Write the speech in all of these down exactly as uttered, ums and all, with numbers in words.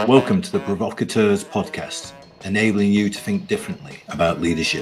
Welcome to the Provocateurs podcast, enabling you to think differently about leadership.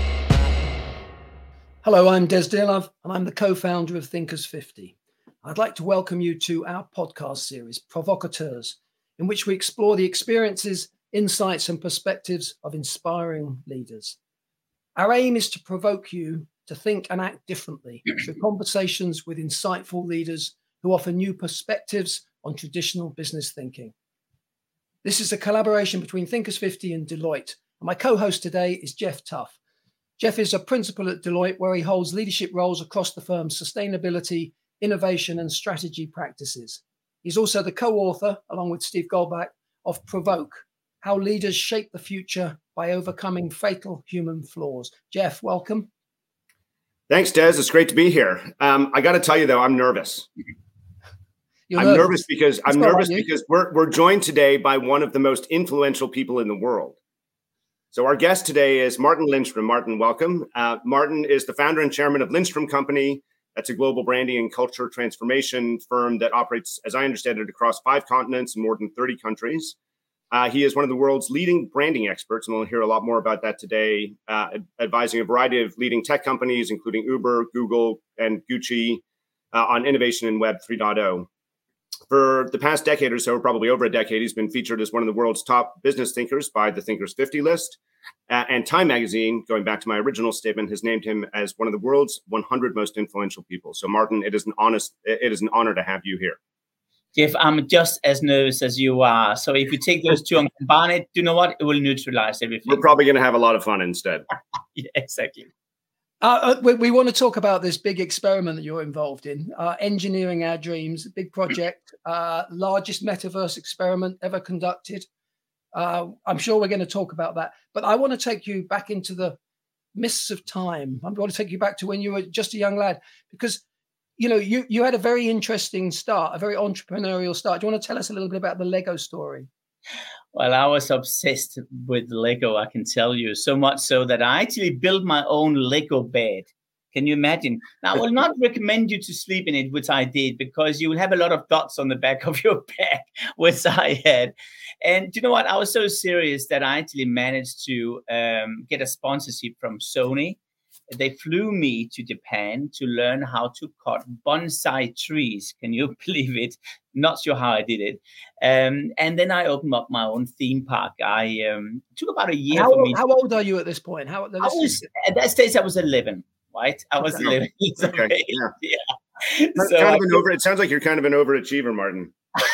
Hello, I'm Des Dearlove, and I'm the co-founder of Thinkers fifty. I'd like to welcome you to our podcast series, Provocateurs, in which we explore the experiences, insights, and perspectives of inspiring leaders. Our aim is to provoke you to think and act differently through conversations with insightful leaders who offer new perspectives on traditional business thinking. This is a collaboration between Thinkers fifty and Deloitte. And my co-host today is Jeff Tuff. Jeff is a principal at Deloitte, where he holds leadership roles across the firm's sustainability, innovation, and strategy practices. He's also the co-author, along with Steve Goldbach, of Provoke, How Leaders Shape the Future by Overcoming Fatal Human Flaws. Jeff, welcome. Thanks, Des. It's great to be here. Um, I got to tell you, though, I'm nervous. You're I'm nervous, nervous because I'm nervous because we're we're joined today by one of the most influential people in the world. So our guest today is Martin Lindstrom. Martin, welcome. Uh, Martin is the founder and chairman of Lindstrom Company. That's a global branding and culture transformation firm that operates, as I understand it, across five continents and more than thirty countries. Uh, he is one of the world's leading branding experts, and we'll hear a lot more about that today, uh, advising a variety of leading tech companies, including Uber, Google, and Gucci, uh, on innovation in Web three point oh. For the past decade or so, probably over a decade, he's been featured as one of the world's top business thinkers by the Thinkers fifty list. Uh, and Time Magazine, going back to my original statement, has named him as one of the world's one hundred most influential people. So, Martin, it is an honest, it is an honor to have you here. Jeff, I'm just as nervous as you are. So if you take those two and combine it, do you know what? It will neutralize everything. We're probably going to have a lot of fun instead. Yeah, exactly. Uh, we, we want to talk about this big experiment that you're involved in, uh, Engineering Our Dreams, a big project, uh, largest metaverse experiment ever conducted. Uh, I'm sure we're going to talk about that. But I want to take you back into the mists of time. I want to take you back to when you were just a young lad, because, you know, you, you had a very interesting start, a very entrepreneurial start. Do you want to tell us a little bit about the Lego story? Well, I was obsessed with Lego, I can tell you, so much so that I actually built my own Lego bed. Can you imagine? Now, I will not recommend you to sleep in it, which I did, because you will have a lot of dots on the back of your bed, which I had. And you know what? I was so serious that I actually managed to um, get a sponsorship from Sony. They flew me to Japan to learn how to cut bonsai trees. Can you believe it? Not sure how I did it. Um, and then I opened up my own theme park. I um, took about a year how, for me. How old are you at this point? How, I was, at that stage, I was eleven, right? I was okay. eleven. Okay. Yeah. yeah. That's So kind of I, an over, it sounds like you're kind of an overachiever, Martin.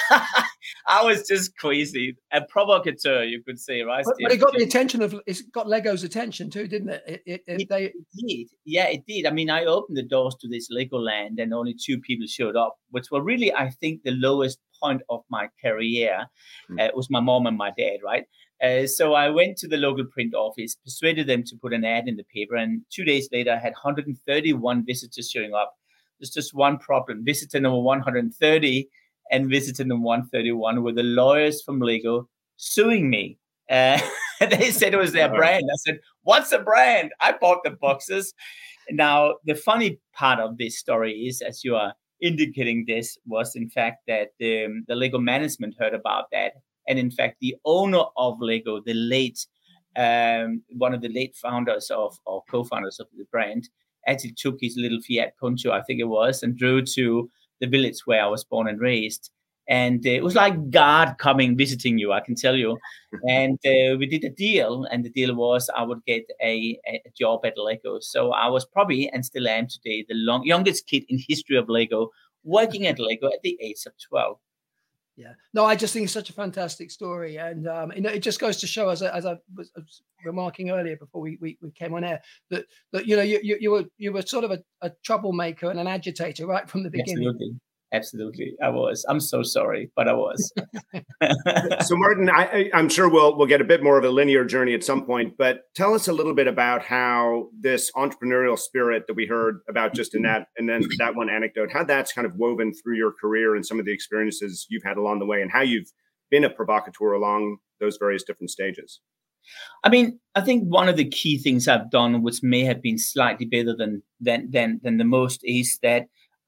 I was just crazy, a provocateur, you could say, right? But, but it got the attention of, it got Lego's attention too, didn't it? It, it, it, it, they... it did. Yeah, it did. I mean, I opened the doors to this Legoland and only two people showed up, which were really, I think, the lowest point of my career. Mm. Uh, it was my mom and my dad, right? Uh, so I went to the local print office, persuaded them to put an ad in the paper, and two days later, I had one hundred thirty-one visitors showing up. There's just one problem. Visitor number one hundred thirty and visitor number one hundred thirty-one were the lawyers from Lego suing me. Uh, they said it was their brand. I said, what's a brand? I bought the boxes. Now, the funny part of this story is, as you are indicating this, was in fact that um, the Lego management heard about that. And in fact, the owner of Lego, the late, um, one of the late founders of, or co-founders of the brand, actually took his little Fiat Punto, I think it was, and drove to the village where I was born and raised. And uh, it was like God coming, visiting you, I can tell you. And uh, we did a deal, and the deal was I would get a, a job at Lego. So I was probably, and still am today, the long, youngest kid in history of Lego, working at Lego at the age of twelve. Yeah, no, I just think it's such a fantastic story, and um, you know, it just goes to show, as I, as I was remarking earlier before we, we, we came on air, that that you know you you, you were you were sort of a, a troublemaker and an agitator right from the beginning. Absolutely. Absolutely, I was. I'm so sorry, but I was. So, Martin, I, I'm sure we'll we'll get a bit more of a linear journey at some point, but tell us a little bit about how this entrepreneurial spirit that we heard about just in that, and then that one anecdote, how that's kind of woven through your career and some of the experiences you've had along the way, and how you've been a provocateur along those various different stages. I mean, I think one of the key things I've done, which may have been slightly better than than than, than the most, is that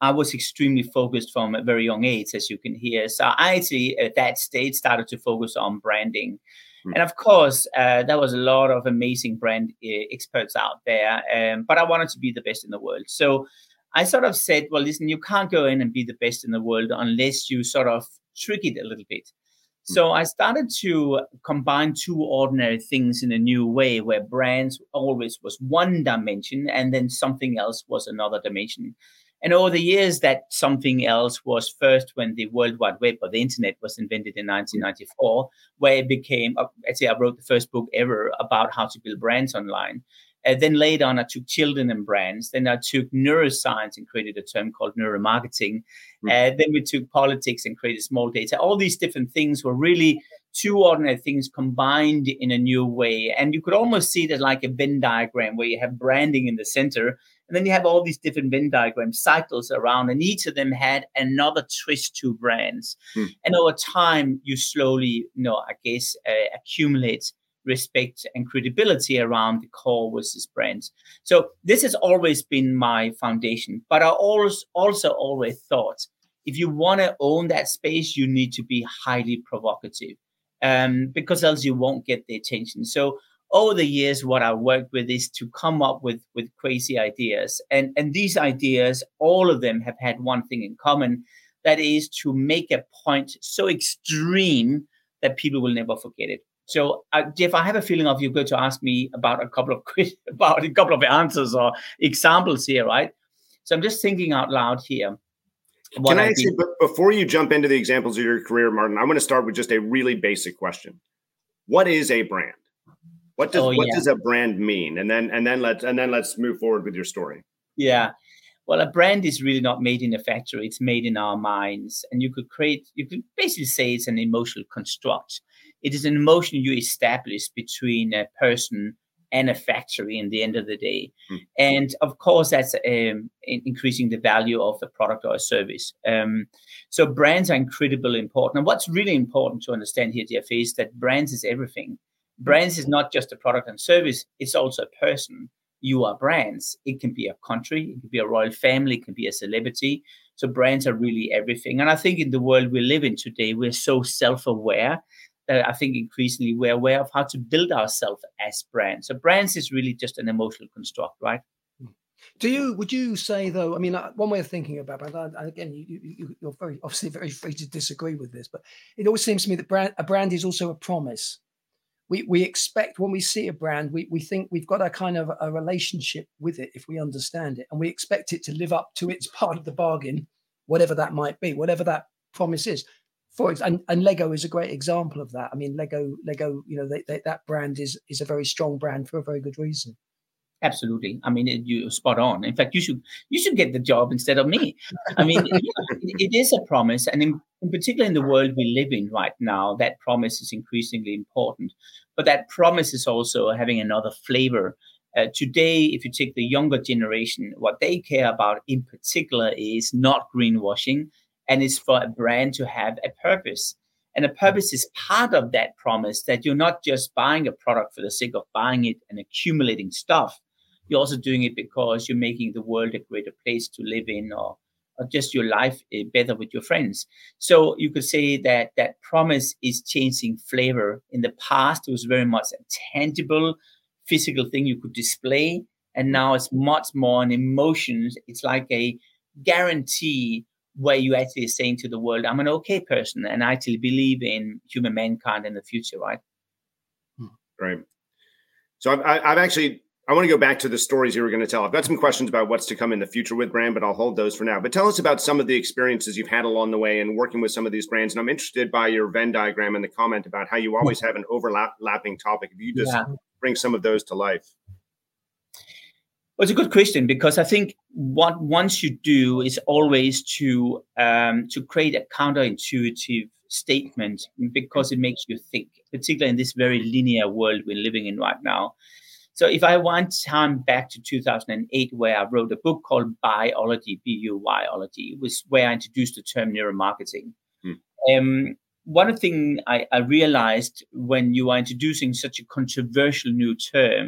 I was extremely focused from a very young age, as you can hear. So I actually, at that stage, started to focus on branding. Mm. And of course, uh, there was a lot of amazing brand uh, experts out there, um, but I wanted to be the best in the world. So I sort of said, well, listen, you can't go in and be the best in the world unless you sort of trick it a little bit. So I started to combine two ordinary things in a new way, where brands always was one dimension and then something else was another dimension. And over the years, that something else was first when the World Wide Web or the internet was invented in nineteen ninety-four, where it became, actually, I wrote the first book ever about how to build brands online. Uh, then later on, I took children and brands. Then I took neuroscience and created a term called neuromarketing. Mm. Uh, then we took politics and created small data. All these different things were really two ordinary things combined in a new way. And you could almost see that like a Venn diagram where you have branding in the center. And then you have all these different Venn diagram cycles around, and each of them had another twist to brands. Mm. And over time, you slowly, you know, I guess, uh, accumulate respect and credibility around the core versus brands. So this has always been my foundation. But I always also always thought, if you want to own that space, you need to be highly provocative, um, because else you won't get the attention. So over the years, what I worked with is to come up with, with crazy ideas. And, and these ideas, all of them have had one thing in common, that is to make a point so extreme that people will never forget it. So, uh, Jeff, I have a feeling of you're going to ask me about a couple of about a couple of answers or examples here, right? So I'm just thinking out loud here. Can I actually, but before you jump into the examples of your career, Martin, I want to start with just a really basic question. What is a brand? What does oh, what yeah. does a brand mean? And then and then let's and then let's move forward with your story. Yeah. Well, a brand is really not made in a factory. It's made in our minds. And you could create, you could basically say it's an emotional construct. It is an emotion you establish between a person and a factory in the end of the day. Mm. And of course, that's um, in increasing the value of the product or a service. Um, so brands are incredibly important. And what's really important to understand here, Jeff, is that brands is everything. Brands is not just a product and service. It's also a person. You are brands. It can be a country. It can be a royal family. It can be a celebrity. So brands are really everything. And I think in the world we live in today, we're so self-aware that I think increasingly we're aware of how to build ourselves as brands. So brands is really just an emotional construct, right? Do you, would you say though, I mean, one way of thinking about it, and again, you, you, you're very, obviously very free to disagree with this, but it always seems to me that brand, a brand is also a promise. We we expect when we see a brand, we, we think we've got a kind of a relationship with it if we understand it, and we expect it to live up to its part of the bargain, whatever that might be, whatever that promise is. For and, and Lego is a great example of that. I mean, Lego, Lego, you know, they, they, that brand is is a very strong brand for a very good reason. Absolutely. I mean, you're spot on. In fact, you should you should get the job instead of me. I mean, it, it is a promise, and in, in particular in the world we live in right now, that promise is increasingly important. But that promise is also having another flavor. Uh, today, if you take the younger generation, what they care about in particular is not greenwashing, and it's for a brand to have a purpose. And a purpose is part of that promise, that you're not just buying a product for the sake of buying it and accumulating stuff. You're also doing it because you're making the world a greater place to live in, or, or just your life better with your friends. So you could say that that promise is changing flavor. In the past, it was very much a tangible, physical thing you could display. And now it's much more an emotion. It's like a guarantee where you actually are saying to the world, I'm an okay person, and I actually believe in human mankind in the future, right? Right. So I've, I've actually, I want to go back to the stories you were going to tell. I've got some questions about what's to come in the future with brand, but I'll hold those for now. But tell us about some of the experiences you've had along the way and working with some of these brands. And I'm interested by your Venn diagram and the comment about how you always have an overlapping topic. If you just yeah. bring some of those to life. Well, it's a good question, because I think what once you do is always to um, to create a counterintuitive statement, because it makes you think, particularly in this very linear world we're living in right now. So if I want time back to two thousand eight, where I wrote a book called Buyology, B U Y-ology, it was where I introduced the term neuromarketing. Hmm. Um, one thing I, I realized when you are introducing such a controversial new term,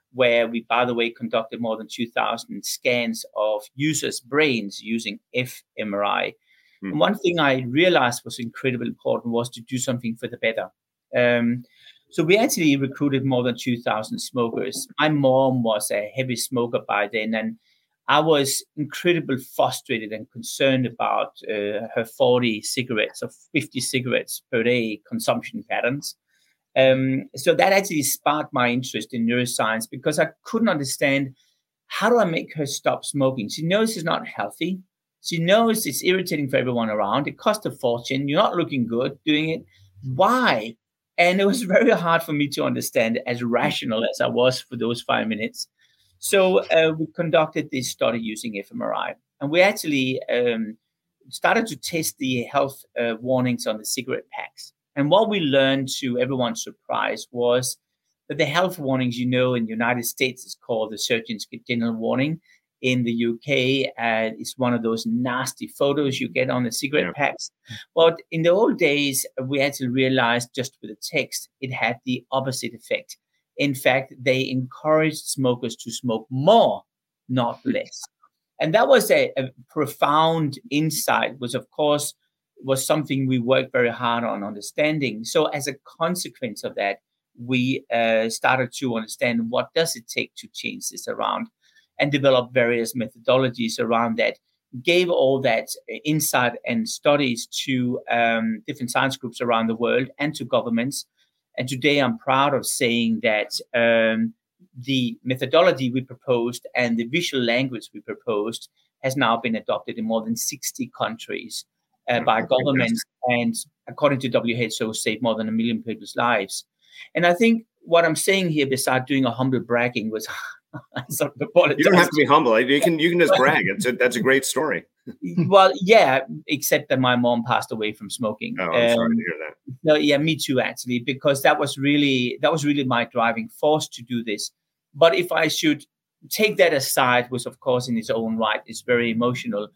where we, by the way, conducted more than two thousand scans of users' brains using fMRI. Mm. And one thing I realized was incredibly important was to do something for the better. Um, so we actually recruited more than two thousand smokers. My mom was a heavy smoker by then, and I was incredibly frustrated and concerned about uh, her forty cigarettes or fifty cigarettes per day consumption patterns. Um, so that actually sparked my interest in neuroscience, because I couldn't understand, how do I make her stop smoking? She knows it's not healthy. She knows it's irritating for everyone around. It costs a fortune. You're not looking good doing it. Why? And it was very hard for me to understand, as rational as I was for those five minutes. So uh, we conducted this study using fMRI, and we actually um, started to test the health uh, warnings on the cigarette packs. And what we learned, to everyone's surprise, was that the health warnings, you know, in the United States is called the Surgeon General warning. In the U K, uh, it's one of those nasty photos you get on the cigarette yeah. packs. But in the old days, we actually realized just with the text, it had the opposite effect. In fact, they encouraged smokers to smoke more, not less. And that was a, a profound insight, which, of course, was something we worked very hard on understanding. So as a consequence of that, we uh, started to understand, what does it take to change this around, and develop various methodologies around that. Gave all that insight and studies to um, different science groups around the world and to governments. And today I'm proud of saying that um, the methodology we proposed and the visual language we proposed has now been adopted in more than sixty countries uh, by governments, and according to W H O, saved more than a million people's lives. And I think what I'm saying here, besides doing a humble bragging, was sort of you don't have to be humble. You can you can just brag. It's a, that's a great story. Well, yeah, except that my mom passed away from smoking. Oh, I'm um, sorry to hear that. No, yeah, me too, actually, because that was really that was really my driving force to do this. But if I should take that aside, which of course in its own right is very emotional,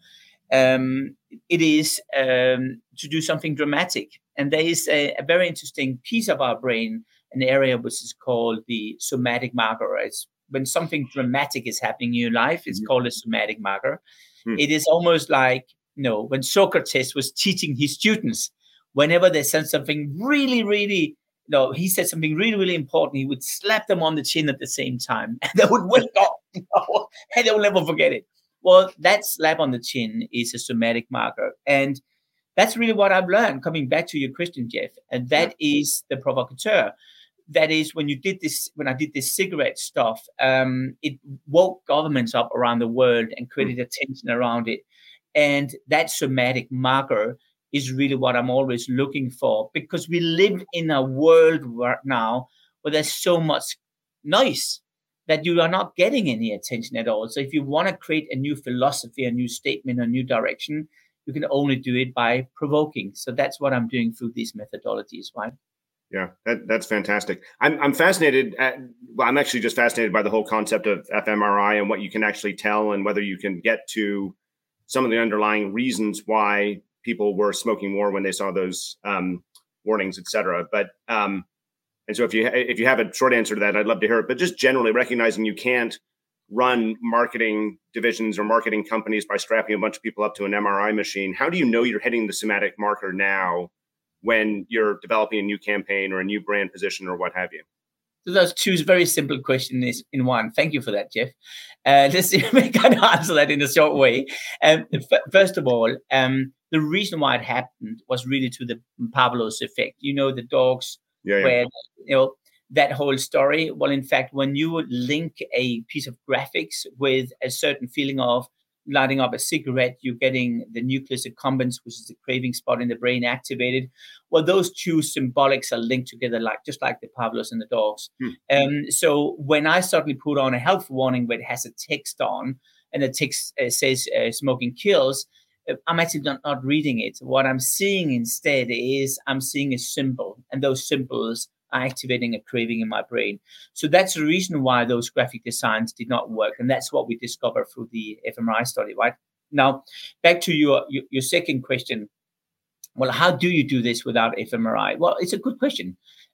um, it is um, to do something dramatic. And there is a, a very interesting piece of our brain, an area which is called the somatic marker. It's when something dramatic is happening in your life, it's mm-hmm. called a somatic marker. Mm. It is almost like, you know, when Socrates was teaching his students, whenever they said something really, really, you know, he said something really, really important, he would slap them on the chin at the same time, and they would wake up, you know, and they will never forget it. Well, that slap on the chin is a somatic marker. And that's really what I've learned, coming back to your question, Jeff, and that yeah. is the provocateur. That is, when you did this, when I did this cigarette stuff, um, it woke governments up around the world and created mm. attention around it. And that somatic marker is really what I'm always looking for, because we live in a world right now where there's so much noise that you are not getting any attention at all. So if you want to create a new philosophy, a new statement, a new direction, you can only do it by provoking. So that's what I'm doing through these methodologies, right? Yeah, that, that's fantastic. I'm I'm fascinated. At, well, I'm actually just fascinated by the whole concept of fMRI and what you can actually tell, and whether you can get to some of the underlying reasons why people were smoking more when they saw those um, warnings, et cetera. But um, and so if you if you have a short answer to that, I'd love to hear it. But just generally recognizing you can't run marketing divisions or marketing companies by strapping a bunch of people up to an M R I machine. How do you know you're hitting the somatic marker now when you're developing a new campaign or a new brand position or what have you? So those two very simple questions in one. Thank you for that, Jeff. Uh, let's see if we can answer that in a short way. Um, f- first of all, um, the reason why it happened was really to the Pavlov's effect. You know, the dogs, yeah, yeah. where, you know, that whole story. Well, in fact, when you link a piece of graphics with a certain feeling of lighting up a cigarette, you're getting the nucleus accumbens, which is the craving spot in the brain, activated. Well, those two symbolics are linked together, like just like the Pavlos and the dogs. Hmm. Um, so when I suddenly put on a health warning where it has a text on, and the text uh, says uh, smoking kills, I'm actually not, not reading it. What I'm seeing instead is I'm seeing a symbol, and those symbols are activating a craving in my brain. So that's the reason why those graphic designs did not work. And that's what we discovered through the fMRI study, right? Now, back to your, your, your second question. Well, how do you do this without fMRI? Well, it's a good question.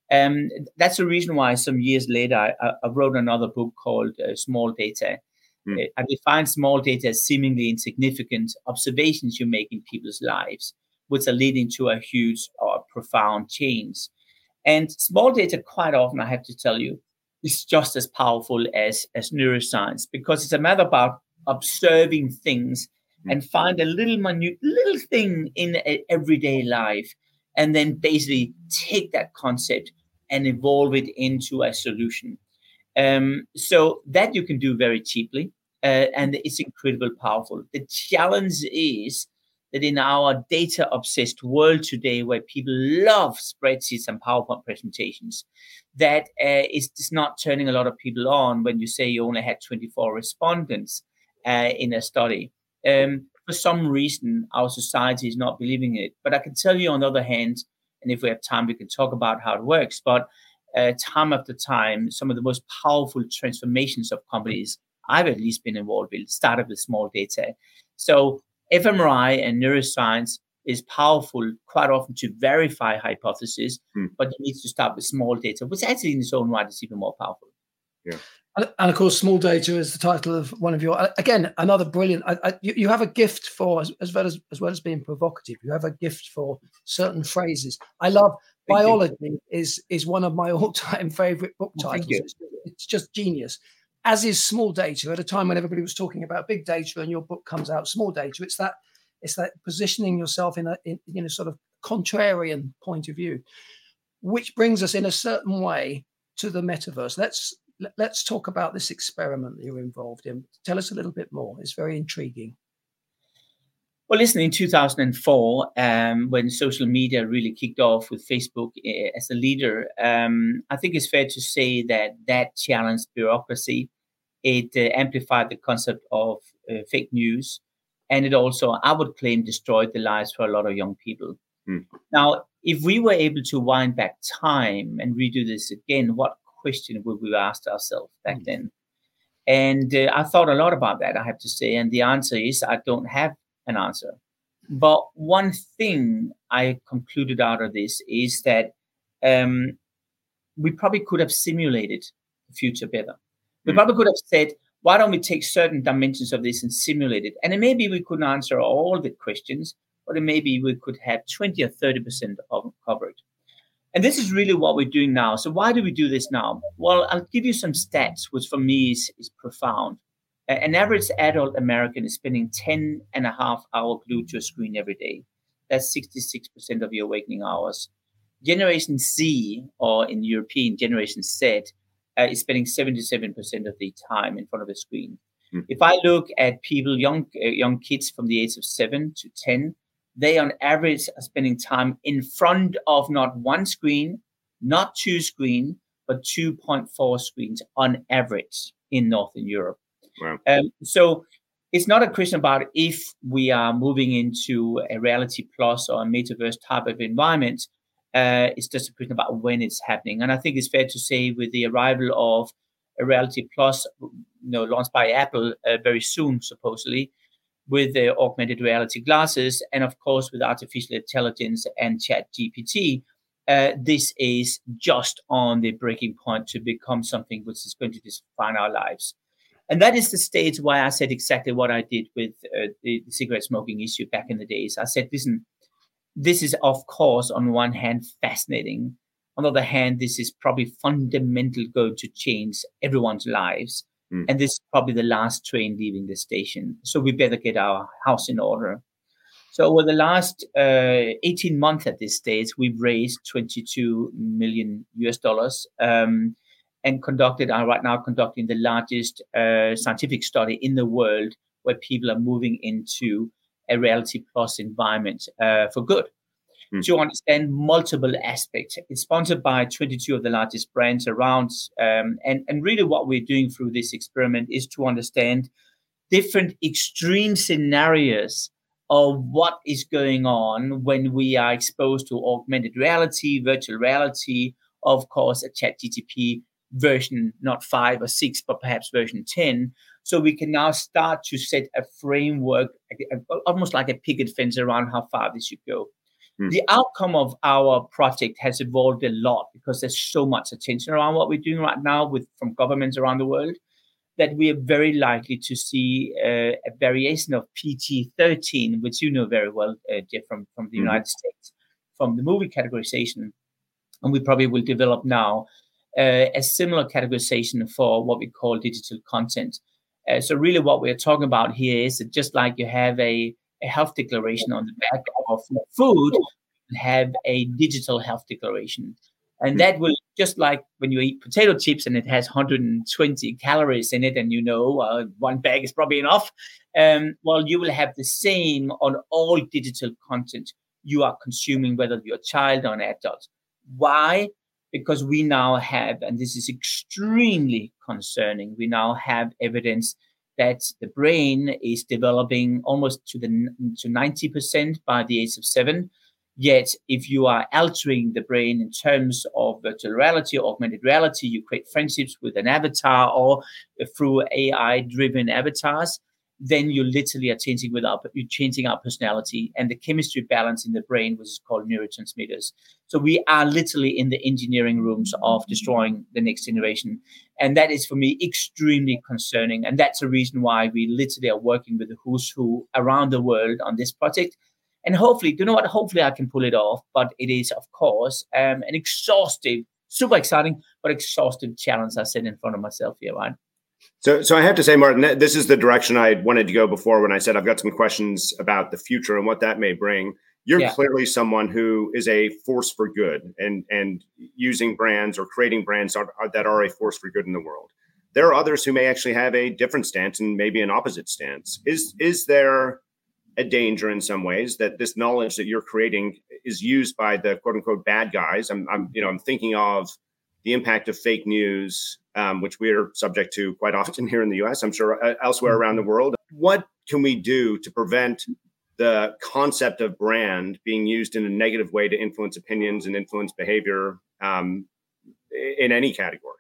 Um, that's the reason why some years later, I, I wrote another book called uh, Small Data. Mm. I define small data as seemingly insignificant observations you make in people's lives, which are leading to a huge or profound change. And small data, quite often, I have to tell you, is just as powerful as, as neuroscience, because it's a matter about observing things mm. and find a little minute, little thing in a everyday life, and then basically take that concept and evolve it into a solution. Um, so that you can do very cheaply, uh, and it's incredibly powerful. The challenge is that in our data-obsessed world today, where people love spreadsheets and PowerPoint presentations, that uh, is just not turning a lot of people on when you say you only had twenty-four respondents uh, in a study. Um, for some reason, our society is not believing it. But I can tell you on the other hand, and if we have time, we can talk about how it works, but uh, time after time, some of the most powerful transformations of companies I've at least been involved with started with small data. So f M R I and neuroscience is powerful quite often to verify hypotheses, hmm. but you need to start with small data, which actually in its own right is even more powerful. Yeah. And, and of course, Small Data is the title of one of your, again, another brilliant, I, I, you, you have a gift for, as, as, well as, as well as being provocative, you have a gift for certain phrases. I love Thank biology you. is is one of my all-time favorite book well, titles. It's, it's just genius. As is Small Data, at a time when everybody was talking about big data, and your book comes out, Small Data. It's that it's that positioning yourself in a in, in a sort of contrarian point of view, which brings us in a certain way to the metaverse. Let's let's talk about this experiment that you're involved in. Tell us a little bit more. It's very intriguing. Well, listen, in two thousand four, um, when social media really kicked off with Facebook uh, as a leader, um, I think it's fair to say that that challenged bureaucracy. It uh, amplified the concept of uh, fake news, and it also, I would claim, destroyed the lives for a lot of young people. Hmm. Now, if we were able to wind back time and redo this again, what question would we ask ourselves back hmm. then? And uh, I thought a lot about that, I have to say, and the answer is I don't have an answer. But one thing I concluded out of this is that um, we probably could have simulated the future better. We probably could have said, why don't we take certain dimensions of this and simulate it? And then maybe we couldn't answer all the questions, but then maybe we could have twenty or thirty percent of covered. And this is really what we're doing now. So why do we do this now? Well, I'll give you some stats, which for me is, is profound. An average adult American is spending ten and a half hours glued to a screen every day. That's sixty-six percent of your waking hours. Generation Z, or in European, Generation Z, uh, is spending seventy-seven percent of the time in front of a screen. Mm. If I look at people, young uh, young kids from the age of seven to ten, they on average are spending time in front of not one screen, not two screens, but two point four screens on average in Northern Europe. Wow. Um, so it's not a question about if we are moving into a reality plus or a metaverse type of environment. Uh, it's just a question about when it's happening. And I think it's fair to say with the arrival of a reality plus, you know, launched by Apple uh, very soon, supposedly, with the augmented reality glasses, and of course with artificial intelligence and Chat G P T, uh, this is just on the breaking point to become something which is going to define our lives. And that is the stage why I said exactly what I did with uh, the, the cigarette smoking issue back in the days. I said, listen, this is, of course, on one hand, fascinating. On the other hand, this is probably fundamentally going to change everyone's lives. Mm. And this is probably the last train leaving the station. So we better get our house in order. So over the last uh, eighteen months at this stage, we've raised twenty-two million U S dollars. Um, and conducted, are right now conducting the largest uh, scientific study in the world where people are moving into a reality plus environment uh, for good. Mm. To understand multiple aspects. It's sponsored by twenty-two of the largest brands around. Um, and, and really what we're doing through this experiment is to understand different extreme scenarios of what is going on when we are exposed to augmented reality, virtual reality, of course, a Chat G P T version, not five or six, but perhaps version ten. So we can now start to set a framework, almost like a picket fence around how far this should go. Hmm. The outcome of our project has evolved a lot because there's so much attention around what we're doing right now with from governments around the world, that we are very likely to see uh, a variation of P G thirteen, which you know very well, uh, Jeff, from, from the mm-hmm. United States, from the movie categorization. And we probably will develop now uh, a similar categorization for what we call digital content. Uh, so really what we're talking about here is that just like you have a, a health declaration on the back of food, you have a digital health declaration. And that will, just like when you eat potato chips and it has one hundred twenty calories in it, and you know uh, one bag is probably enough, um, well, you will have the same on all digital content you are consuming, whether you're a child or an adult. Why? Because we now have, and this is extremely concerning, we now have evidence that the brain is developing almost to the to ninety percent by the age of seven. Yet, if you are altering the brain in terms of virtual reality, augmented reality, you create friendships with an avatar or through A I-driven avatars, then you literally are changing with our, you're changing our personality and the chemistry balance in the brain, which is called neurotransmitters. So we are literally in the engineering rooms of destroying the next generation. And that is, for me, extremely concerning. And that's the reason why we literally are working with the who's who around the world on this project. And hopefully, do you know what? Hopefully I can pull it off. But it is, of course, um, an exhaustive, super exciting, but exhaustive challenge I set in front of myself here, right? So, so I have to say, Martin, this is the direction I wanted to go before when I said I've got some questions about the future and what that may bring. You're yeah. clearly someone who is a force for good, and and using brands or creating brands are, are, that are a force for good in the world. There are others who may actually have a different stance and maybe an opposite stance. Is is there a danger in some ways that this knowledge that you're creating is used by the quote unquote bad guys? I'm, I'm you know, I'm thinking of the impact of fake news, um, which we're subject to quite often here in the U S, I'm sure uh, elsewhere around the world. What can we do to prevent the concept of brand being used in a negative way to influence opinions and influence behavior um, in any category?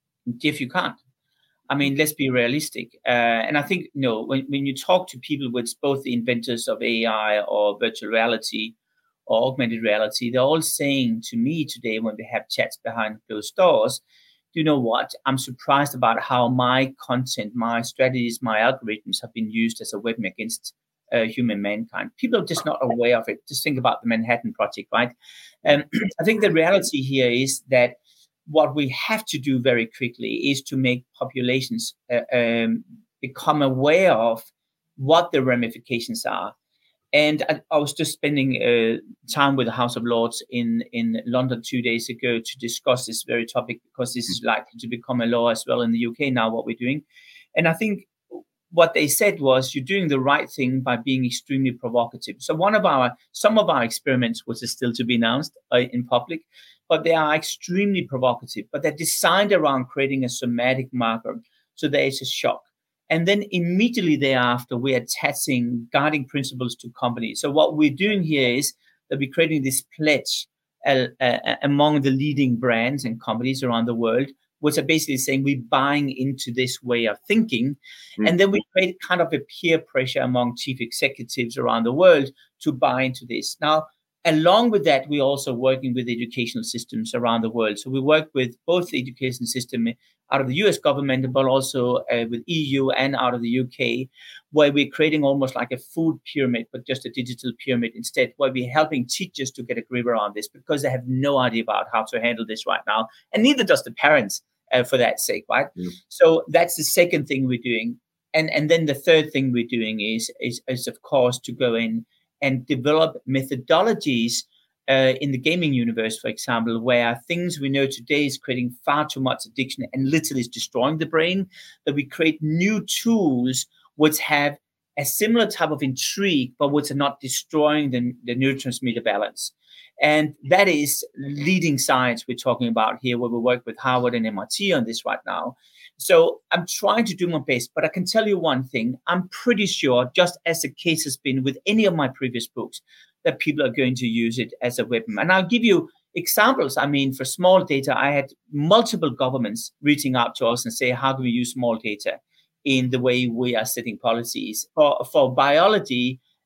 If you can't. I mean, let's be realistic. Uh, and I think, you know, when, when you talk to people with both the inventors of A I or virtual reality or augmented reality, they're all saying to me today when we have chats behind closed doors, you know what? I'm surprised about how my content, my strategies, my algorithms have been used as a weapon against uh, human mankind. People are just not aware of it. Just think about the Manhattan Project, right? Um, I think the reality here is that what we have to do very quickly is to make populations uh, um, become aware of what the ramifications are. And I, I was just spending uh, time with the House of Lords in, in London two days ago to discuss this very topic, because this is likely to become a law as well in the U K now, what we're doing. And I think what they said was, you're doing the right thing by being extremely provocative. So one of our, some of our experiments, which is still to be announced uh, in public, but they are extremely provocative, but they're designed around creating a somatic marker. So there is a shock. And then immediately thereafter, we're attaching guiding principles to companies. So what we're doing here is that we're creating this pledge uh, uh, among the leading brands and companies around the world, which are basically saying we're buying into this way of thinking. Mm-hmm. And then we create kind of a peer pressure among chief executives around the world to buy into this. Now, along with that, we're also working with educational systems around the world. So we work with both the education system out of the U S government, but also uh, with E U and out of the U K, where we're creating almost like a food pyramid, but just a digital pyramid instead, where we're helping teachers to get a grip around this, because they have no idea about how to handle this right now. And neither does the parents, uh, for that sake, right? Mm. So that's the second thing we're doing. And, and then the third thing we're doing is, is, is, of course, to go in and develop methodologies uh, in the gaming universe, for example, where things we know today is creating far too much addiction and literally is destroying the brain, that we create new tools which have a similar type of intrigue, but which are not destroying the, the neurotransmitter balance. And that is leading science we're talking about here, where we work with Harvard and M I T on this right now. So I'm trying to do my best, but I can tell you one thing. I'm pretty sure, just as the case has been with any of my previous books, that people are going to use it as a weapon. And I'll give you examples. I mean, for small data, I had multiple governments reaching out to us and say, how can we use small data in the way we are setting policies? For, for biology,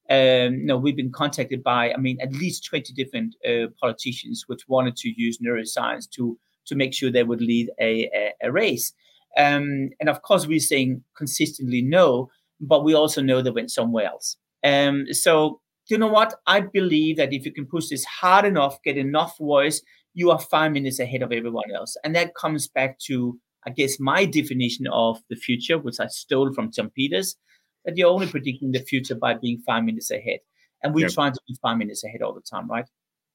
Um, no, we've been contacted by, I mean, at least twenty different uh, politicians which wanted to use neuroscience to to make sure they would lead a, a, a race. Um, and of course, we're saying consistently no, but we also know they went somewhere else. Um, so, you know what? I believe that if you can push this hard enough, get enough voice, you are five minutes ahead of everyone else. And that comes back to, I guess, my definition of the future, which I stole from John Peters, that you're only predicting the future by being five minutes ahead. And we're yep. trying to be five minutes ahead all the time, right?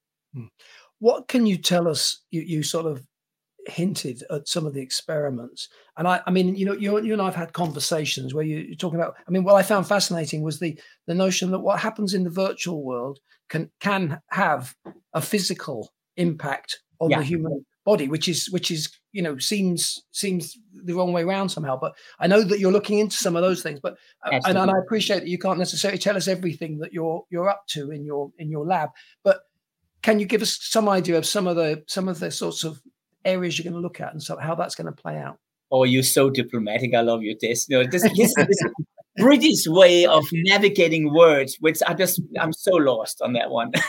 What can you tell us? You, you sort of hinted at some of the experiments. And I, I mean, you know, you, you and I have had conversations where you, you're talking about, I mean, what I found fascinating was the the notion that what happens in the virtual world can can have a physical impact on yeah. the human body, which is, which is, you know, seems, seems the wrong way around somehow. But I know that you're looking into some of those things, but, and, and I appreciate that you can't necessarily tell us everything that you're, you're up to in your, in your lab, but can you give us some idea of some of the, some of the sorts of areas you're going to look at and so how that's going to play out? Oh, you're so diplomatic. I love your this. You know, this, this, this British way of navigating words, which I just, I'm so lost on that one.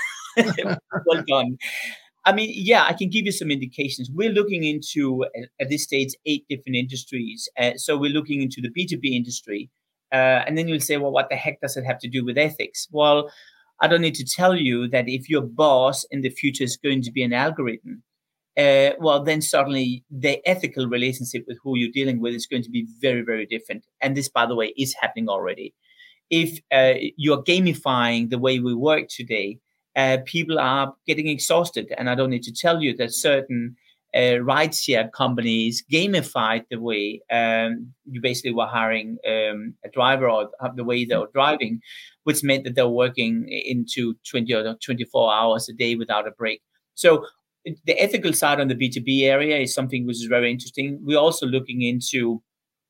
Well done. I mean, yeah, I can give you some indications. We're looking into, at this stage, eight different industries. Uh, so we're looking into the B two B industry. Uh, and then you'll say, well, what the heck does it have to do with ethics? Well, I don't need to tell you that if your boss in the future is going to be an algorithm, uh, well, then suddenly the ethical relationship with who you're dealing with is going to be very, very different. And this, by the way, is happening already. If uh, you're gamifying the way we work today, Uh, people are getting exhausted. And I don't need to tell you that certain uh, rideshare companies gamified the way um, you basically were hiring um, a driver or the way they were driving, which meant that they were working into twenty or twenty-four hours a day without a break. So the ethical side on the B two B area is something which is very interesting. We're also looking into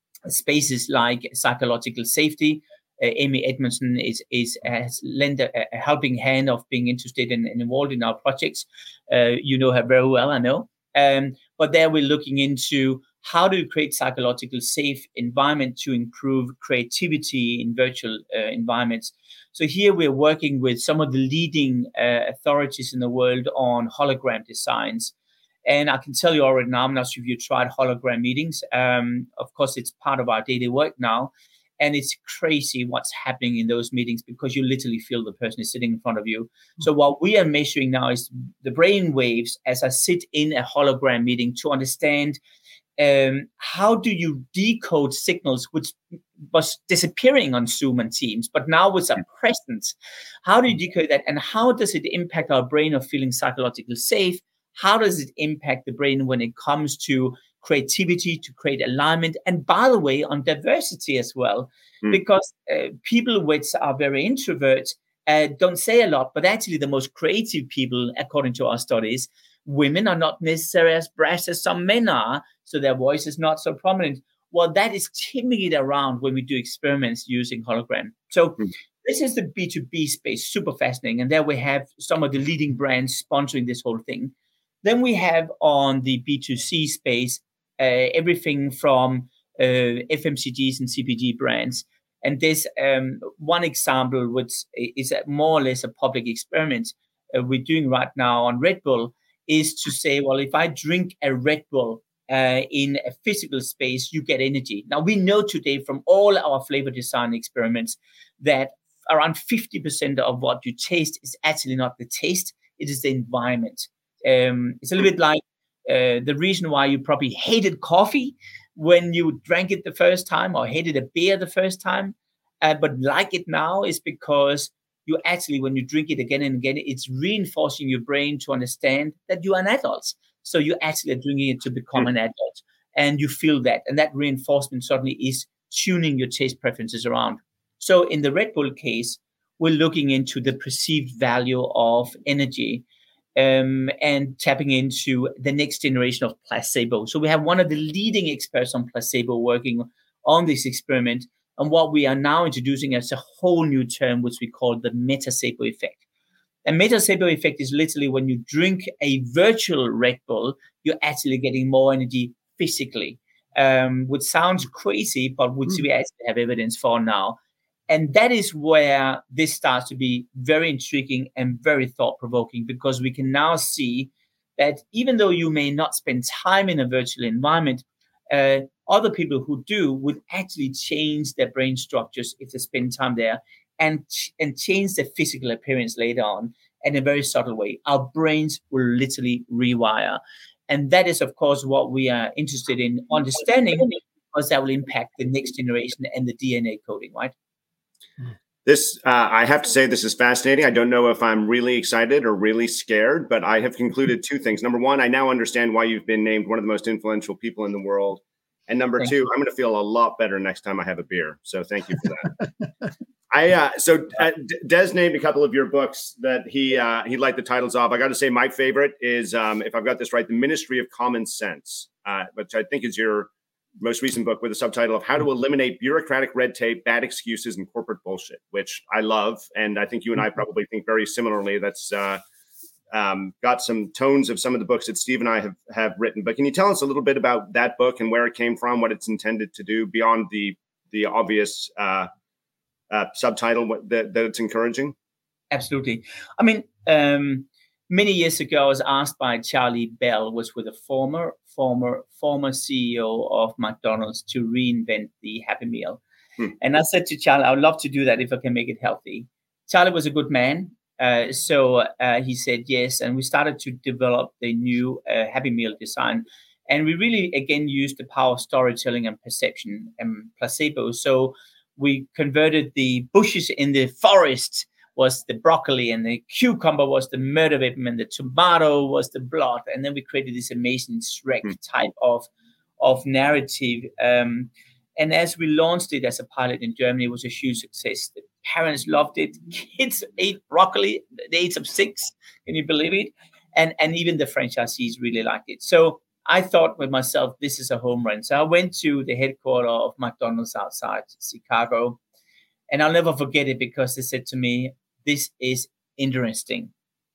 spaces like psychological safety. Uh, Amy Edmondson is is has lent a, a helping hand of being interested and in, involved in our projects. Uh, you know her very well, I know. Um, but there we're looking into how to create psychological safe environment to improve creativity in virtual uh, environments. So here we're working with some of the leading uh, authorities in the world on hologram designs. And I can tell you already now, I'm not sure if you tried hologram meetings. Um, of course, it's part of our daily work now. And it's crazy what's happening in those meetings because you literally feel the person is sitting in front of you. So what we are measuring now is the brain waves as I sit in a hologram meeting to understand um, how do you decode signals which was disappearing on Zoom and Teams, but now with a presence. How do you decode that? And how does it impact our brain of feeling psychologically safe? How does it impact the brain when it comes to creativity, to create alignment, and by the way, on diversity as well, mm. because uh, people which are very introvert uh, don't say a lot, but actually the most creative people, according to our studies, women are not necessarily as brash as some men are, so their voice is not so prominent. Well, that is typically it around when we do experiments using hologram. So mm. this is the B two B space, super fascinating, and there we have some of the leading brands sponsoring this whole thing. Then we have on the B two C space, Uh, everything from uh, F M C Gs and C P G brands. And this um, one example, which is a more or less a public experiment uh, we're doing right now on Red Bull, is to say, well, if I drink a Red Bull uh, in a physical space, you get energy. Now, we know today from all our flavor design experiments that around fifty percent of what you taste is actually not the taste, it is the environment. Um, it's a little bit like Uh, the reason why you probably hated coffee when you drank it the first time or hated a beer the first time, uh, but like it now is because you actually, when you drink it again and again, it's reinforcing your brain to understand that you are an adult. So you actually are drinking it to become an adult and you feel that. And that reinforcement certainly is tuning your taste preferences around. So in the Red Bull case, we're looking into the perceived value of energy. Um, and tapping into the next generation of placebo. So we have one of the leading experts on placebo working on this experiment. And what we are now introducing as a whole new term, which we call the metasebo effect. And metasebo effect is literally when you drink a virtual Red Bull, you're actually getting more energy physically, um, which sounds crazy, but which mm. we actually have evidence for now. And that is where this starts to be very intriguing and very thought-provoking, because we can now see that even though you may not spend time in a virtual environment, uh, other people who do would actually change their brain structures if they spend time there, and, and change their physical appearance later on in a very subtle way. Our brains will literally rewire. And that is, of course, what we are interested in understanding, because that will impact the next generation and the D N A coding, right? This, uh, I have to say, this is fascinating. I don't know if I'm really excited or really scared, but I have concluded two things. Number one, I now understand why you've been named one of the most influential people in the world. And number Thank two, you. I'm going to feel a lot better next time I have a beer. So thank you for that. I uh, so uh, Des named a couple of your books that he uh, he liked the titles of. I got to say, my favorite is, um, if I've got this right, The Ministry of Common Sense, uh, which I think is your most recent book, with a subtitle of How to Eliminate Bureaucratic Red Tape, Bad Excuses, and Corporate Bullshit, which I love. And I think you and I probably think very similarly. That's uh, um, got some tones of some of the books that Steve and I have, have written. But can you tell us a little bit about that book and where it came from, what it's intended to do beyond the the obvious uh, uh, subtitle what, that, that it's encouraging? Absolutely. I mean, um, many years ago, I was asked by Charlie Bell, was with a former, former, former C E O of McDonald's, to reinvent the Happy Meal. Hmm. And I said to Charlie, I would love to do that if I can make it healthy. Charlie was a good man. Uh, so uh, he said yes. And we started to develop the new uh, Happy Meal design. And we really, again, used the power of storytelling and perception and placebo. So we converted the bushes in the forest was the broccoli, and the cucumber was the murder weapon, and the tomato was the blood. And then we created this amazing Shrek mm. type of, of narrative. Um, and as we launched it as a pilot in Germany, it was a huge success. The parents loved it. Kids ate broccoli at the age of six. Can you believe it? And, and even the franchisees really liked it. So I thought with myself, this is a home run. So I went to the headquarters of McDonald's outside Chicago. And I'll never forget it, because they said to me, this is interesting.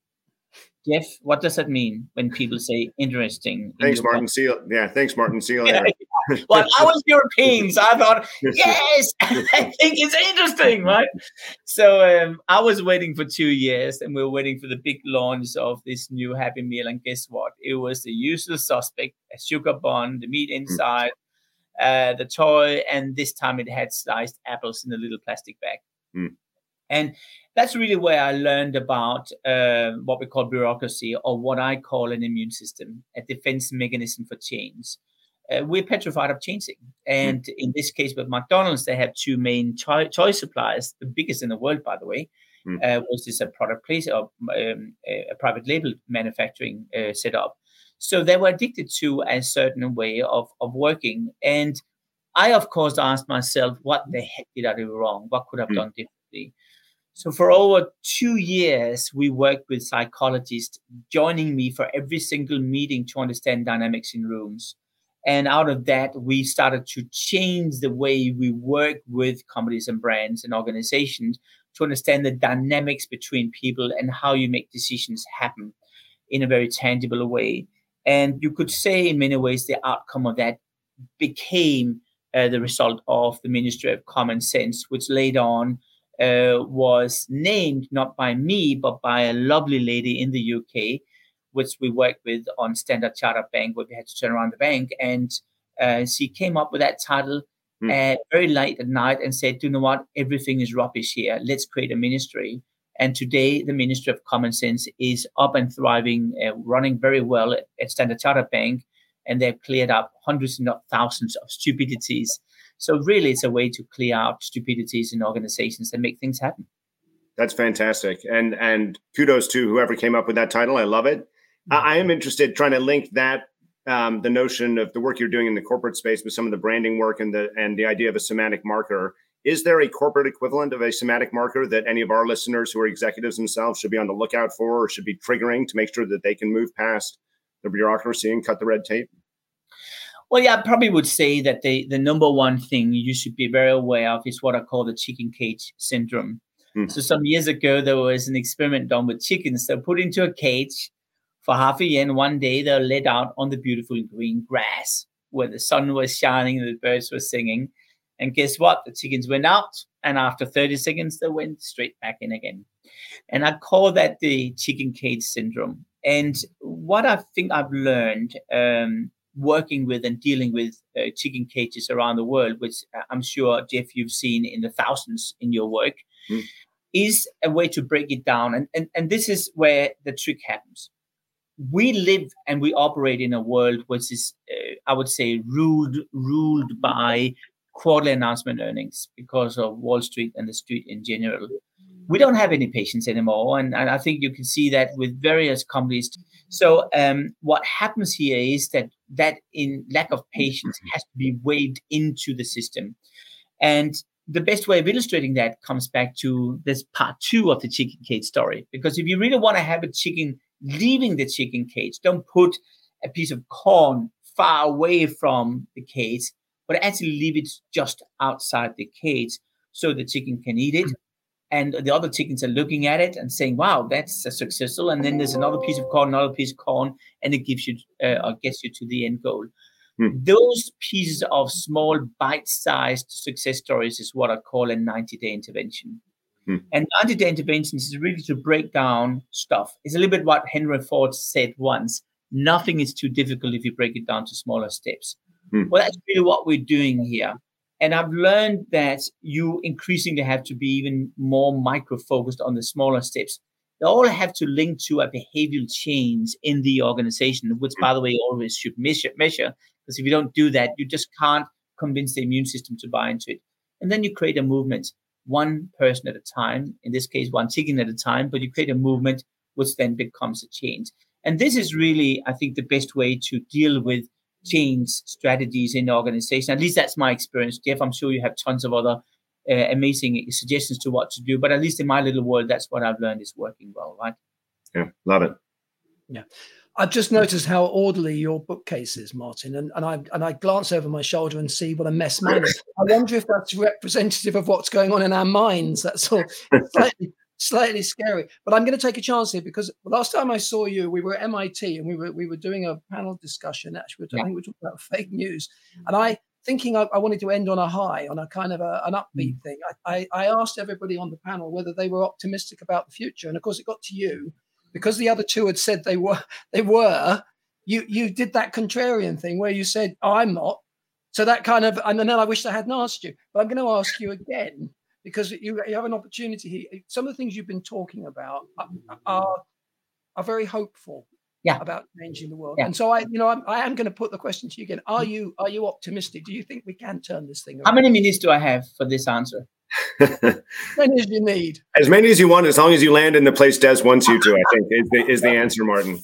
Jeff, what does that mean when people say interesting? Thanks, Martin. See you. Yeah, thanks, Martin. See you later. Well, I was European, so I thought, yes, I think it's interesting, right? So um, I was waiting for two years, and we were waiting for the big launch of this new Happy Meal. And guess what? It was the usual suspect: a sugar bun, the meat inside, mm. uh, the toy, and this time it had sliced apples in a little plastic bag. Mm. And that's really where I learned about uh, what we call bureaucracy, or what I call an immune system, a defense mechanism for change. Uh, we're petrified of changing. And mm. in this case with McDonald's, they have two main toy, toy suppliers, the biggest in the world, by the way, mm. uh, which is a product place or um, a private label manufacturing uh, setup. So they were addicted to a certain way of, of working. And I, of course, asked myself, what the heck did I do wrong? What could I have mm. done differently? So for over two years, we worked with psychologists joining me for every single meeting to understand dynamics in rooms. And out of that, we started to change the way we work with companies and brands and organizations to understand the dynamics between people and how you make decisions happen in a very tangible way. And you could say in many ways the outcome of that became uh, the result of the Ministry of Common Sense, which later on Uh, was named not by me, but by a lovely lady in the U K, which we worked with on Standard Chartered Bank, where we had to turn around the bank. And uh, she came up with that title mm. uh, very late at night and said, you know what, everything is rubbish here. Let's create a ministry. And today, the Ministry of Common Sense is up and thriving, uh, running very well at, at Standard Chartered Bank. And they've cleared up hundreds, not thousands, of stupidities. So really, it's a way to clear out stupidities in organizations and make things happen. That's fantastic. And and kudos to whoever came up with that title. I love it. Mm-hmm. I am interested trying to link that, um, the notion of the work you're doing in the corporate space with some of the branding work and the and the idea of a semantic marker. Is there a corporate equivalent of a semantic marker that any of our listeners who are executives themselves should be on the lookout for, or should be triggering to make sure that they can move past the bureaucracy and cut the red tape? Well, yeah, I probably would say that the, the number one thing you should be very aware of is what I call the chicken cage syndrome. Mm. So some years ago, there was an experiment done with chickens. They're put into a cage for half a year, and one day they're let out on the beautiful green grass where the sun was shining and the birds were singing. And guess what? The chickens went out, and after thirty seconds, they went straight back in again. And I call that the chicken cage syndrome. And what I think I've learned um, working with and dealing with uh, chicken cages around the world, which I'm sure, Jeff, you've seen in the thousands in your work, mm. is a way to break it down. And, and, and this is where the trick happens. We live and we operate in a world which is, uh, I would say, ruled ruled by quarterly announcement earnings because of Wall Street and the street in general. We don't have any patience anymore, and, and I think you can see that with various companies. So um, what happens here is that that in lack of patience has to be waved into the system. And the best way of illustrating that comes back to this part two of the chicken cage story. Because if you really want to have a chicken leaving the chicken cage, don't put a piece of corn far away from the cage, but actually leave it just outside the cage so the chicken can eat it. And the other chickens are looking at it and saying, wow, that's a successful. And then there's another piece of corn, another piece of corn, and it gives you uh, or gets you to the end goal. Hmm. Those pieces of small bite-sized success stories is what I call a ninety-day intervention. Hmm. And ninety-day interventions is really to break down stuff. It's a little bit what Henry Ford said once. Nothing is too difficult if you break it down to smaller steps. Hmm. Well, that's really what we're doing here. And I've learned that you increasingly have to be even more micro-focused on the smaller steps. They all have to link to a behavioral change in the organization, which, by the way, always should measure, measure. Because if you don't do that, you just can't convince the immune system to buy into it. And then you create a movement, one person at a time, in this case, one chicken at a time, but you create a movement which then becomes a change. And this is really, I think, the best way to deal with change strategies in the organization. At least that's my experience. Jeff, I'm sure you have tons of other uh, amazing suggestions to what to do, but at least in my little world, that's what I've learned is working well, right? Yeah, love it. Yeah. I've just noticed how orderly your bookcase is, Martin, and, and I and I glance over my shoulder and see what a mess mine is. I wonder if that's representative of what's going on in our minds. That's all. Slightly, slightly scary. But I'm going to take a chance here because last time I saw you, we were at M I T and we were we were doing a panel discussion. Actually, I think we were talking about fake news, and I thinking I, I wanted to end on a high, on a kind of a, an upbeat mm. thing. I, I I asked everybody on the panel whether they were optimistic about the future, and of course, it got to you. Because the other two had said they were, they were. You you did that contrarian thing where you said, oh, "I'm not." So that kind of, and then I wish I hadn't asked you. But I'm going to ask you again because you, you have an opportunity here. Some of the things you've been talking about are are, are very hopeful. Yeah. About changing the world. Yeah. And so I, you know, I'm, I am going to put the question to you again. Are you are you optimistic? Do you think we can turn this thing around? How many minutes do I have for this answer? As many as you need. As many as you want, as long as you land in the place Des wants you to, I think, is the, is the answer, Martin.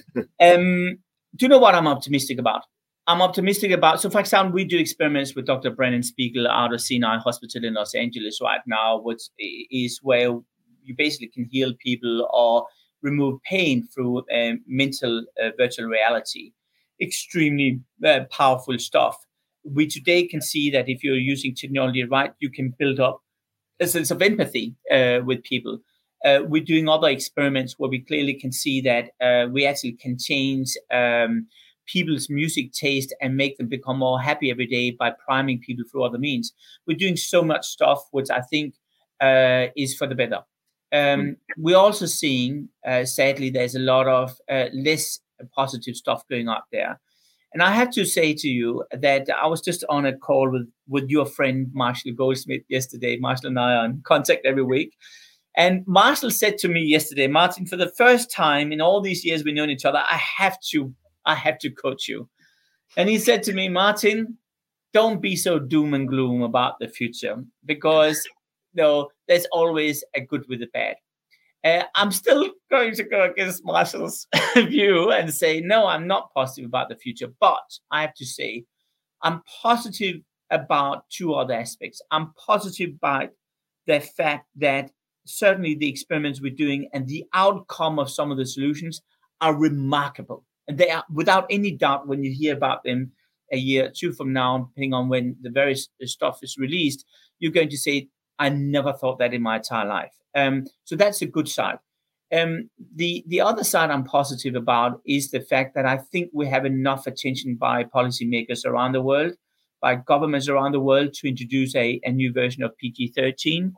um, do you know what I'm optimistic about? I'm optimistic about, so for example, we do experiments with Doctor Brennan Spiegel out of Sinai Hospital in Los Angeles right now, which is where you basically can heal people or remove pain through um, mental uh, virtual reality. Extremely uh, powerful stuff. We today can see that if you're using technology right, you can build up a sense of empathy uh, with people. Uh, we're doing other experiments where we clearly can see that uh, we actually can change um, people's music taste and make them become more happy every day by priming people through other means. We're doing so much stuff which I think uh, is for the better. Um, we're also seeing, uh, sadly, there's a lot of uh, less positive stuff going up there. And I have to say to you that I was just on a call with, with your friend, Marshall Goldsmith, yesterday. Marshall and I are in contact every week. And Marshall said to me yesterday, Martin, for the first time in all these years we've known each other, I have to, I have to coach you. And he said to me, Martin, don't be so doom and gloom about the future because you know, there's always a good with a bad. Uh, I'm still going to go against Marshall's view and say, no, I'm not positive about the future. But I have to say, I'm positive about two other aspects. I'm positive about the fact that certainly the experiments we're doing and the outcome of some of the solutions are remarkable. And they are, without any doubt, when you hear about them a year or two from now, depending on when the various stuff is released, you're going to say, I never thought that in my entire life. Um, so that's a good side. Um, the, the other side I'm positive about is the fact that I think we have enough attention by policymakers around the world by governments around the world to introduce a, a new version of P G thirteen.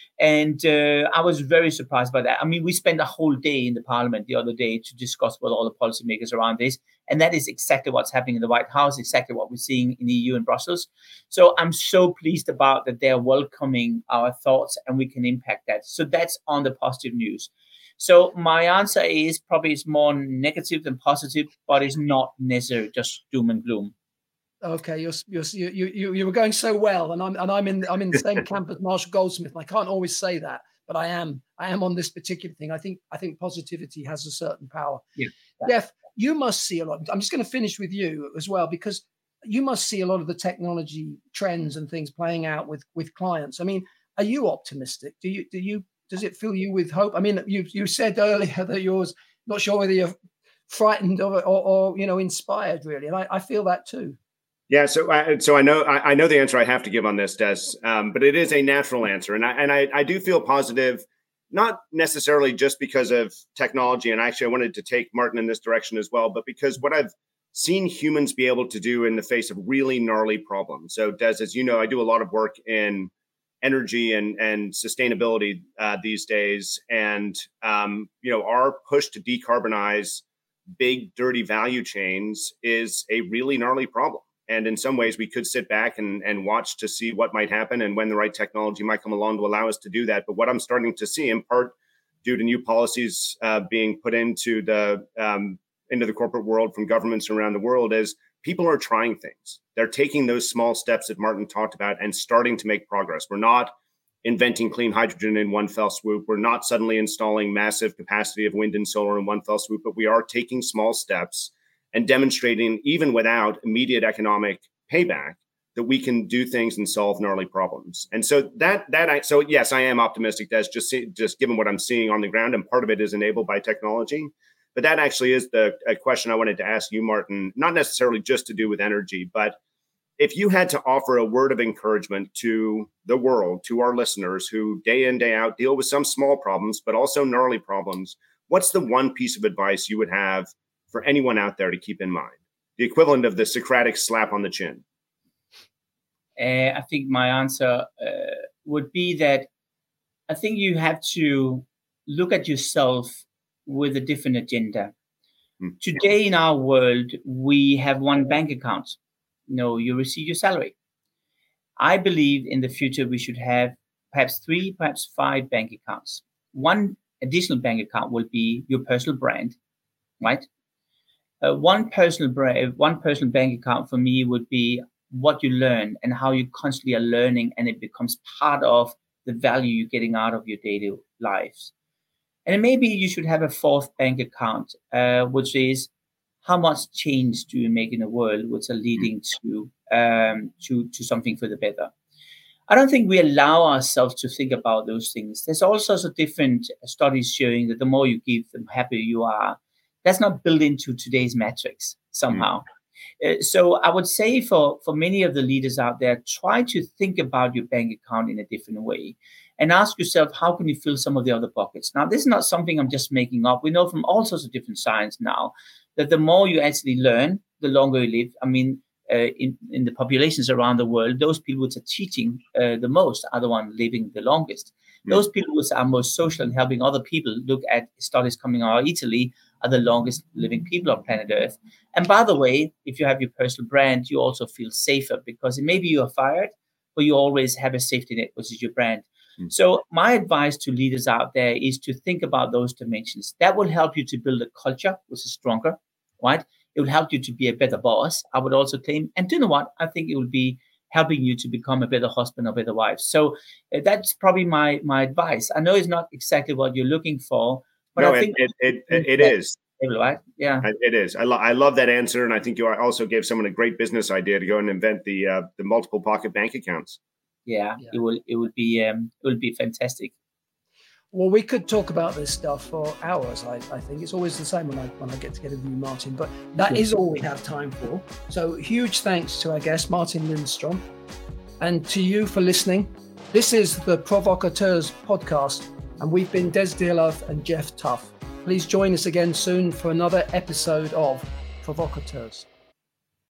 And uh, I was very surprised by that. I mean, we spent a whole day in the parliament the other day to discuss with all the policymakers around this. And that is exactly what's happening in the White House, exactly what we're seeing in the E U and Brussels. So I'm so pleased about that they're welcoming our thoughts and we can impact that. So that's on the positive news. So my answer is probably it's more negative than positive, but it's not necessarily just doom and gloom. Okay, you're, you're, you you you were going so well, and I'm and I'm in I'm in the same camp as Marshall Goldsmith. I can't always say that, but I am I am on this particular thing. I think I think positivity has a certain power. Yeah. Jeff, you must see a lot. I'm just going to finish with you as well, because you must see a lot of the technology trends and things playing out with with clients. I mean, are you optimistic? Do you do you does it fill you with hope? I mean, you you said earlier that you're not sure whether you're frightened or or, or you know inspired really, and I, I feel that too. Yeah, so I, so I know I, I know the answer I have to give on this, Des, um, but it is a natural answer, and I and I, I do feel positive, not necessarily just because of technology, and actually I wanted to take Martin in this direction as well, but because what I've seen humans be able to do in the face of really gnarly problems. So, Des, as you know, I do a lot of work in energy and and sustainability uh, these days, and um, you know, our push to decarbonize big dirty value chains is a really gnarly problem. And in some ways, we could sit back and, and watch to see what might happen and when the right technology might come along to allow us to do that. But what I'm starting to see, in part due to new policies uh, being put into the um, into the corporate world from governments around the world, is people are trying things. They're taking those small steps that Martin talked about and starting to make progress. We're not inventing clean hydrogen in one fell swoop. We're not suddenly installing massive capacity of wind and solar in one fell swoop, but we are taking small steps and demonstrating, even without immediate economic payback, that we can do things and solve gnarly problems. And so that that I so yes, I am optimistic. That's just see, just given what I'm seeing on the ground, and part of it is enabled by technology. But that actually is the a question I wanted to ask you, Martin. Not necessarily just to do with energy, but if you had to offer a word of encouragement to the world, to our listeners who day in day out deal with some small problems, but also gnarly problems, what's the one piece of advice you would have for anyone out there to keep in mind? The equivalent of the Socratic slap on the chin. Uh, I think my answer uh, would be that I think you have to look at yourself with a different agenda. Hmm. Today in our world, we have one bank account. You know, you receive your salary. I believe in the future we should have perhaps three, perhaps five bank accounts. One additional bank account will be your personal brand, right? Uh, one personal brand, one personal bank account for me would be what you learn and how you constantly are learning, and it becomes part of the value you're getting out of your daily lives. And maybe you should have a fourth bank account, uh, which is how much change do you make in the world, which are leading to um, to to something for the better. I don't think we allow ourselves to think about those things. There's all sorts of different studies showing that the more you give, the happier you are. That's not built into today's metrics somehow. Mm. Uh, so I would say for, for many of the leaders out there, try to think about your bank account in a different way and ask yourself, how can you fill some of the other pockets? Now, this is not something I'm just making up. We know from all sorts of different science now that the more you actually learn, the longer you live. I mean, uh, in, in the populations around the world, those people which are teaching uh, the most are the ones living the longest. Mm. Those people which are most social and helping other people, look at studies coming out of Italy, are the longest living people on planet Earth. And by the way, if you have your personal brand, you also feel safer because maybe you are fired, but you always have a safety net, which is your brand. Mm-hmm. So my advice to leaders out there is to think about those dimensions. That will help you to build a culture which is stronger, right? It will help you to be a better boss, I would also claim. And do you know what? I think it will be helping you to become a better husband or better wife. So uh, that's probably my my advice. I know it's not exactly what you're looking for, but no, I think it it, it, it is. Right? Yeah, it is. I, lo- I love that answer, and I think you also gave someone a great business idea to go and invent the uh, the multiple pocket bank accounts. Yeah, yeah, it will it would be um, it would be fantastic. Well, we could talk about this stuff for hours. I, I think it's always the same when I when I get together with you, Martin. But that is all we have time for. So huge thanks to our guest, Martin Lindstrom, and to you for listening. This is the Provocateurs podcast, and we've been Des Dearlove and Jeff Tough. Please join us again soon for another episode of Provocateurs.